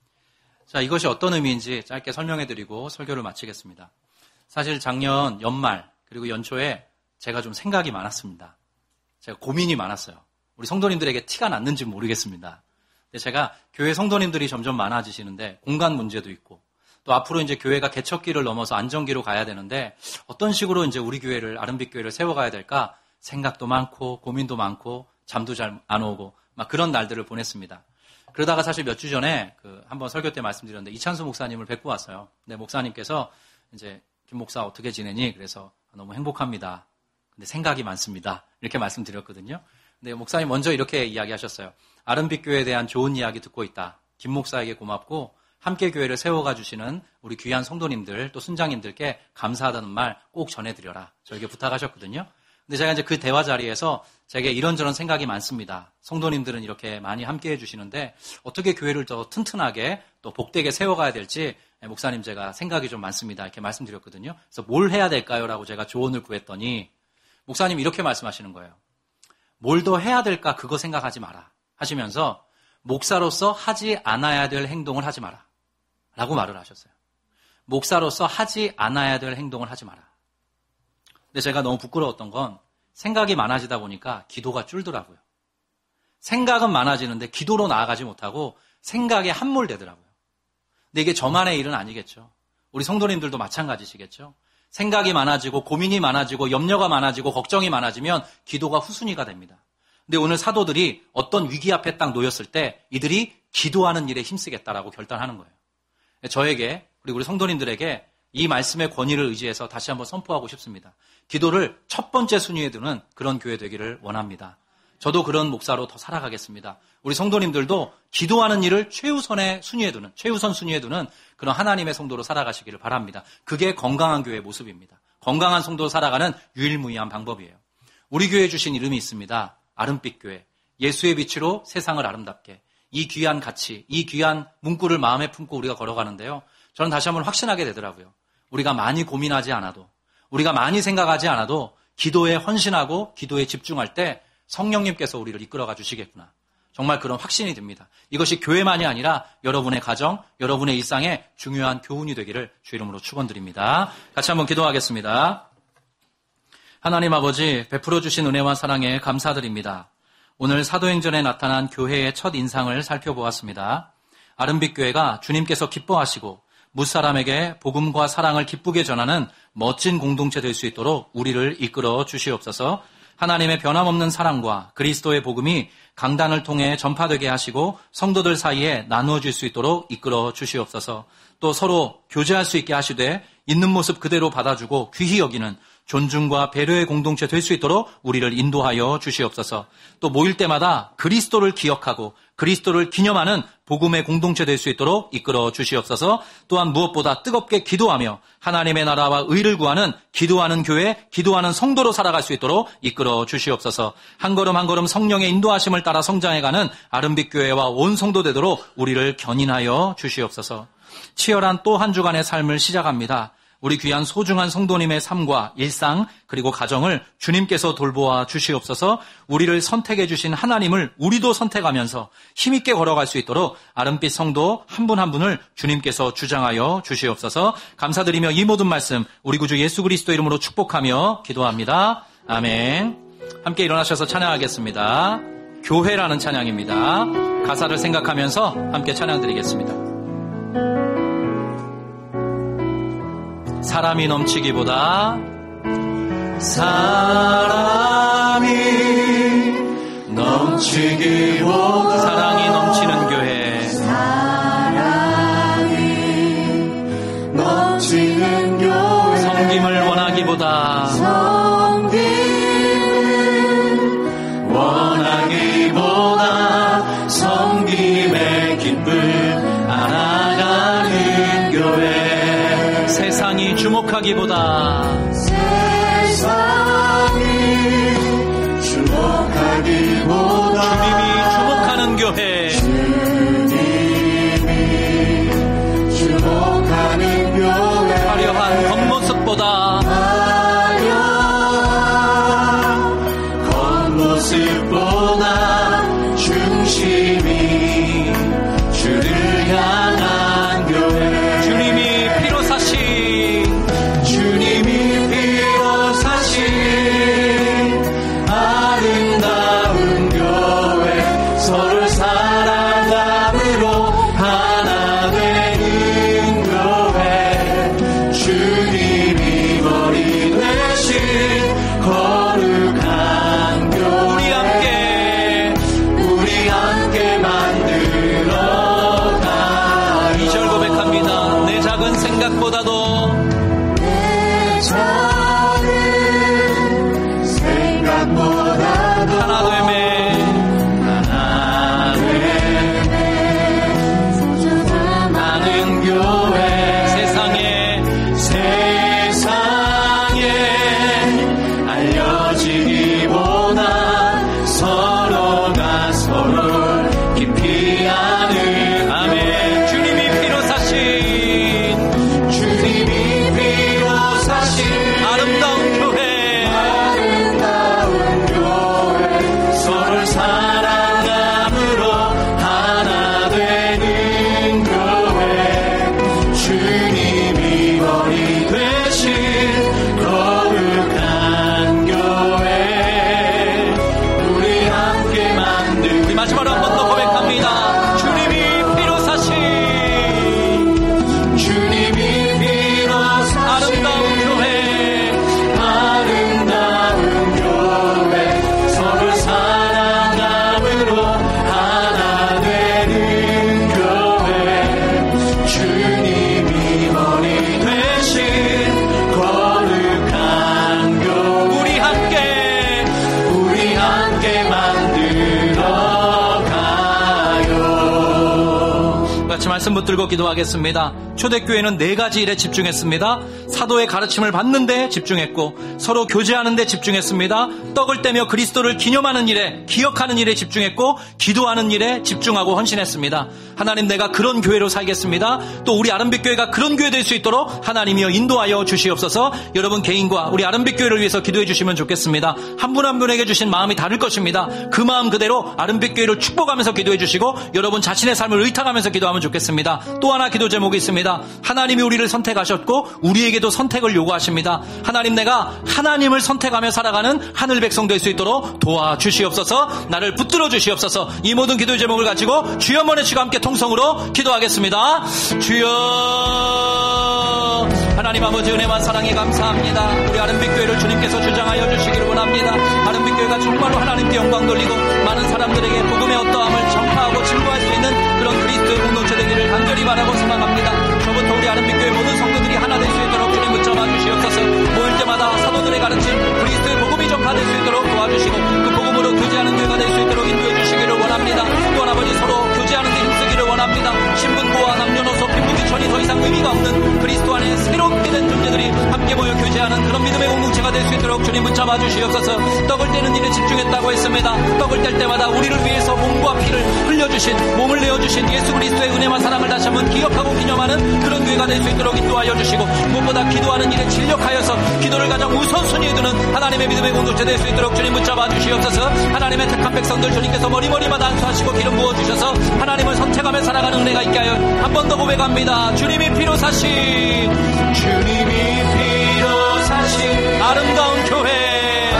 S1: 자, 이것이 어떤 의미인지 짧게 설명해드리고 설교를 마치겠습니다. 사실 작년 연말 그리고 연초에 제가 좀 생각이 많았습니다. 제가 고민이 많았어요. 우리 성도님들에게 티가 났는지 모르겠습니다. 근데 제가 교회 성도님들이 점점 많아지시는데 공간 문제도 있고 또 앞으로 이제 교회가 개척기를 넘어서 안정기로 가야 되는데 어떤 식으로 이제 우리 교회를, 아름빛 교회를 세워가야 될까 생각도 많고 고민도 많고 잠도 잘 안 오고 막 그런 날들을 보냈습니다. 그러다가 사실 몇 주 전에 한번 설교 때 말씀드렸는데 이찬수 목사님을 뵙고 왔어요. 근데 목사님께서 이제 김 목사 어떻게 지내니? 그래서 너무 행복합니다. 근데 생각이 많습니다. 이렇게 말씀드렸거든요. 근데 목사님 먼저 이렇게 이야기하셨어요. 아름빛 교회에 대한 좋은 이야기 듣고 있다. 김 목사에게 고맙고 함께 교회를 세워가 주시는 우리 귀한 성도님들 또 순장님들께 감사하다는 말 꼭 전해드려라. 저에게 부탁하셨거든요. 근데 제가 이제 그 대화 자리에서 제게 이런저런 생각이 많습니다. 성도님들은 이렇게 많이 함께 해주시는데 어떻게 교회를 더 튼튼하게 또 복되게 세워가야 될지 목사님 제가 생각이 좀 많습니다. 이렇게 말씀드렸거든요. 그래서 뭘 해야 될까요? 라고 제가 조언을 구했더니 목사님이 이렇게 말씀하시는 거예요. 뭘 더 해야 될까 그거 생각하지 마라 하시면서 목사로서 하지 않아야 될 행동을 하지 마라 라고 말을 하셨어요. 목사로서 하지 않아야 될 행동을 하지 마라. 근데 제가 너무 부끄러웠던 건 생각이 많아지다 보니까 기도가 줄더라고요. 생각은 많아지는데 기도로 나아가지 못하고 생각에 함몰되더라고요. 근데 이게 저만의 일은 아니겠죠. 우리 성도님들도 마찬가지시겠죠. 생각이 많아지고 고민이 많아지고 염려가 많아지고 걱정이 많아지면 기도가 후순위가 됩니다. 근데 오늘 사도들이 어떤 위기 앞에 딱 놓였을 때 이들이 기도하는 일에 힘쓰겠다라고 결단하는 거예요. 저에게 그리고 우리 성도님들에게 이 말씀의 권위를 의지해서 다시 한번 선포하고 싶습니다. 기도를 첫 번째 순위에 두는 그런 교회 되기를 원합니다. 저도 그런 목사로 더 살아가겠습니다. 우리 성도님들도 기도하는 일을 최우선 순위에 두는 그런 하나님의 성도로 살아가시기를 바랍니다. 그게 건강한 교회의 모습입니다. 건강한 성도로 살아가는 유일무이한 방법이에요. 우리 교회에 주신 이름이 있습니다. 아름빛 교회. 예수의 빛으로 세상을 아름답게. 이 귀한 가치, 이 귀한 문구를 마음에 품고 우리가 걸어가는데요. 저는 다시 한번 확신하게 되더라고요. 우리가 많이 고민하지 않아도, 우리가 많이 생각하지 않아도 기도에 헌신하고 기도에 집중할 때 성령님께서 우리를 이끌어가 주시겠구나. 정말 그런 확신이 듭니다. 이것이 교회만이 아니라 여러분의 가정, 여러분의 일상에 중요한 교훈이 되기를 주 이름으로 축원드립니다. 같이 한번 기도하겠습니다. 하나님 아버지, 베풀어 주신 은혜와 사랑에 감사드립니다. 오늘 사도행전에 나타난 교회의 첫 인상을 살펴보았습니다. 아름빛 교회가 주님께서 기뻐하시고 무사람에게 복음과 사랑을 기쁘게 전하는 멋진 공동체 될 수 있도록 우리를 이끌어 주시옵소서. 하나님의 변함없는 사랑과 그리스도의 복음이 강단을 통해 전파되게 하시고 성도들 사이에 나누어질 수 있도록 이끌어 주시옵소서. 또 서로 교제할 수 있게 하시되 있는 모습 그대로 받아주고 귀히 여기는 존중과 배려의 공동체 될 수 있도록 우리를 인도하여 주시옵소서. 또 모일 때마다 그리스도를 기억하고 그리스도를 기념하는 복음의 공동체 될 수 있도록 이끌어 주시옵소서. 또한 무엇보다 뜨겁게 기도하며 하나님의 나라와 의를 구하는 기도하는 교회, 기도하는 성도로 살아갈 수 있도록 이끌어 주시옵소서. 한 걸음 한 걸음 성령의 인도하심을 따라 성장해가는 아름빛 교회와 온 성도 되도록 우리를 견인하여 주시옵소서. 치열한 또 한 주간의 삶을 시작합니다. 우리 귀한 소중한 성도님의 삶과 일상 그리고 가정을 주님께서 돌보아 주시옵소서. 우리를 선택해 주신 하나님을 우리도 선택하면서 힘있게 걸어갈 수 있도록 아름빛 성도 한 분 한 분을 주님께서 주장하여 주시옵소서. 감사드리며 이 모든 말씀 우리 구주 예수 그리스도 이름으로 축복하며 기도합니다. 아멘. 함께 일어나셔서 찬양하겠습니다. 교회라는 찬양입니다. 가사를 생각하면서 함께 찬양 드리겠습니다. 사람이 넘치기보다 사랑이 넘치는 교회, 섬김을 원하기보다 섬김의 기쁨 알아가는 교회, 세상이 주목하기보다 주님이 주목하는 교회, 화려한 겉모습보다 중심이 주를 향한 교회, 주님이 피로 사신 아름다운 교회, 서로 사랑함으로 하나 되는 교회, 주님이 머리 되신 거룩한 교회, 우리 함께 만들어가. 2절 고백합니다. 내 작은 생각보다도 하나 되는 교회, 세상에 알려지기보다 서로가 서로를 깊이 아는, 아멘. 주님이 피로 사신 아름다운 교회, 서로를 사랑함으로 하나 되는 교회, 주님이 머리 되신 거룩한 교회, 우리 함께 만들. 우리 마지막으로 한 번 더 고백합니다. 주님이 피로 사신 아름다운 교회, 서로를 사랑함으로 하나 되는 교회, 주님이 머리 되신 거룩한 교회, 우리 함께 만들어가요. 같이 말씀 붙들고 기도하겠습니다. 초대교회는 4가지 일에 집중했습니다. 사도의 가르침을 받는 데 집중했고, 서로 교제하는 데 집중했습니다. 떡을 떼며 그리스도를 기념하는 일에, 기억하는 일에 집중했고, 기도하는 일에 집중하고 헌신했습니다. 하나님, 내가 그런 교회로 살겠습니다. 또 우리 아름빛 교회가 그런 교회 될 수 있도록 하나님이여 인도하여 주시옵소서. 여러분 개인과 우리 아름빛 교회를 위해서 기도해 주시면 좋겠습니다. 한 분 한 분에게 주신 마음이 다를 것입니다. 그 마음 그대로 아름빛 교회를 축복하면서 기도해 주시고, 여러분 자신의 삶을 의탁하면서 기도하면 좋겠습니다. 또 하나 기도 제목이 있습니다. 하나님이 우리를 선택하셨고 우리에게도 선택을 요구하십니다. 하나님, 내가 하나님을 선택하며 살아가는 하늘 백성 될 수 있도록 도와주시옵소서. 나를 붙들어 주시옵소서. 이 모든 기도 제목을 가지고 주여 한번 외치고 함께 통성으로 기도하겠습니다. 주여. 하나님 아버지, 은혜와 사랑에 감사합니다. 우리 아름빛 교회를 주님께서 주장하여 주시기를 원합니다. 아름빛 교회가 정말로 하나님께 영광 돌리고 많은 사람들에게 복음의 어떠함을 전파하고 증거할 수 있는 그런 그리스도의 공동체 되기를 간절히 바라고 소망합니다. 저부터 우리 아름빛 교회 모든 성도들이 하나 될 수 있도록 주님 붙잡아 주시옵소서. 모일 때마다 사도들의 대하는 그런 믿음의 공동체가 될 수 있도록 주님 붙잡아 주시옵소서. 떡을 떼는 일에 집중했다고 했습니다. 떡을 뗄 때마다 우리를 위해서 몸과 피를 흘려주신, 몸을 내어주신 예수 그리스도의 은혜와 사랑을 다시 한번 기억하고 기념하는 그런 교회가 될 수 있도록 인도하여 주시고, 무엇보다 기도하는 일에 진력하여서 기도를 가장 우선순위에 두는 하나님의 믿음의 공동체 될 수 있도록 주님 붙잡아 주시옵소서. 하나님의 택한 백성들 주님께서 머리마다 안수하시고 기름 부어주셔서 하나님을 선택하며 살아가는 은혜가 있게 하여 한 번 더 고백합니다. 주님이 피로 사신, 주님이 피로 사신 아름다운 교회,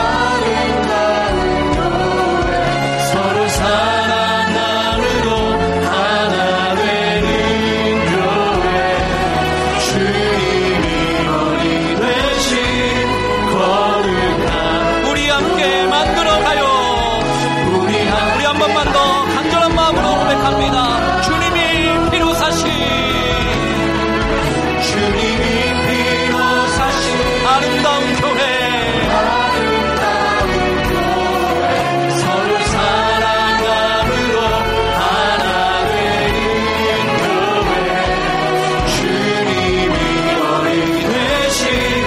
S1: 서로 사랑함으로 하나 되는 교회, 주님이 머리 되신 거룩한 우리 함께 만들어가요. 우리 한 번만 더 간절한 마음으로 고백합니다. 주님이 피로 사신, 주님이 피로 사신 아름다운 교회, 서로 사랑함으로 하나 되는 교회, 주님이 머리 되신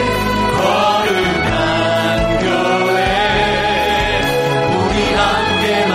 S1: 거룩한 교회, 우리 함께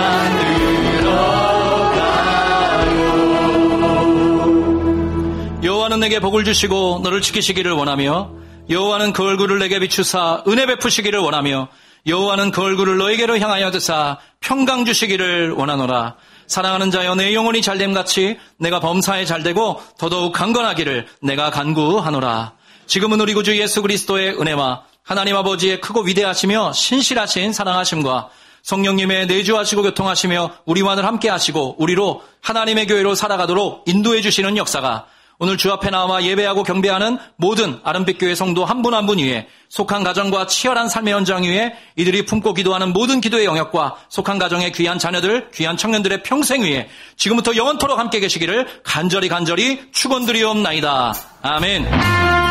S1: 만들어가요. 여호와는 내게 복을 주시고 너를 지키시기를 원하며, 여호와는 그 얼굴을 내게 비추사 은혜 베푸시기를 원하며, 여호와는 그 얼굴을 너에게로 향하여 드사 평강 주시기를 원하노라. 사랑하는 자여, 내 영혼이 잘됨같이 내가 범사에 잘되고 더더욱 강건하기를 내가 간구하노라. 지금은 우리 구주 예수 그리스도의 은혜와 하나님 아버지의 크고 위대하시며 신실하신 사랑하심과 성령님의 내주하시고 교통하시며 우리와 늘 함께 하시고 우리로 하나님의 교회로 살아가도록 인도해 주시는 역사가 오늘 주 앞에 나와 예배하고 경배하는 모든 아름빛교회 성도 한 분 한 분 위에, 속한 가정과 치열한 삶의 현장 위에, 이들이 품고 기도하는 모든 기도의 영역과 속한 가정의 귀한 자녀들, 귀한 청년들의 평생 위에 지금부터 영원토록 함께 계시기를 간절히 축원드리옵나이다. 아멘.